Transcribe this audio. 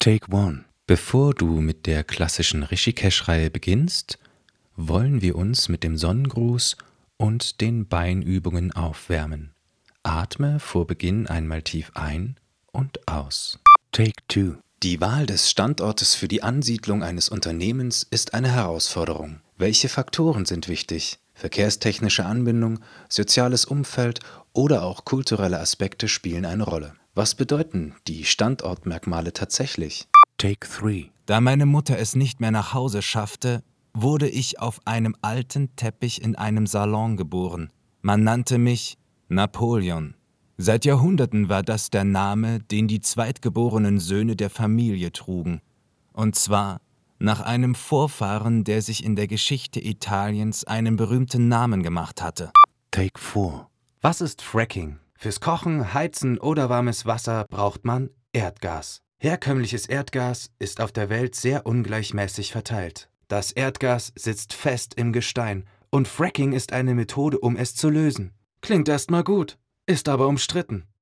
Take 1. Bevor du mit der klassischen Rishikesh-Reihe beginnst, wollen wir uns mit dem Sonnengruß und den Beinübungen aufwärmen. Atme vor Beginn einmal tief ein und aus. Take 2. Die Wahl des Standortes für die Ansiedlung eines Unternehmens ist eine Herausforderung. Welche Faktoren sind wichtig? Verkehrstechnische Anbindung, soziales Umfeld oder auch kulturelle Aspekte spielen eine Rolle. Was bedeuten die Standortmerkmale tatsächlich? Take 3. Da meine Mutter es nicht mehr nach Hause schaffte, wurde ich auf einem alten Teppich in einem Salon geboren. Man nannte mich Napoleon. Seit Jahrhunderten war das der Name, den die zweitgeborenen Söhne der Familie trugen. Und zwar nach einem Vorfahren, der sich in der Geschichte Italiens einen berühmten Namen gemacht hatte. Take 4. Was ist Fracking? Fürs Kochen, Heizen oder warmes Wasser braucht man Erdgas. Herkömmliches Erdgas ist auf der Welt sehr ungleichmäßig verteilt. Das Erdgas sitzt fest im Gestein und Fracking ist eine Methode, um es zu lösen. Klingt erstmal gut, ist aber umstritten.